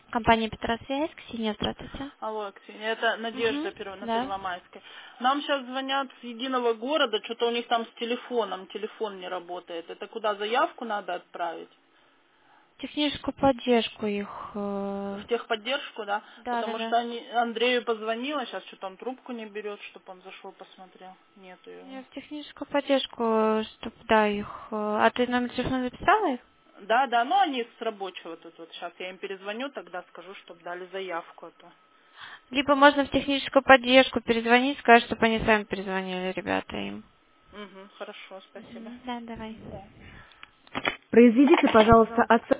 Компания Петросвязь, Ксения, здравствуйте. Алло, Ксения, это Надежда на Да. Первомайской. Нам сейчас звонят с единого города, что-то у них там с телефоном, телефон не работает. Это куда заявку надо отправить? Техническую поддержку их. В техподдержку, да? Да, да, Потому да. что Андрею позвонила, сейчас что-то он трубку не берет, чтобы он зашел, посмотрел. Нету его. Я в техническую поддержку, чтобы, да, их... А ты номер телефона записала их? Да, да, ну они с рабочего тут вот. Сейчас я им перезвоню, тогда скажу, чтобы дали заявку. А то. Либо можно в техническую поддержку перезвонить, сказать, чтобы они сами перезвонили, ребята, им. Угу, хорошо, спасибо. Да, давай. Да. Произведите, пожалуйста,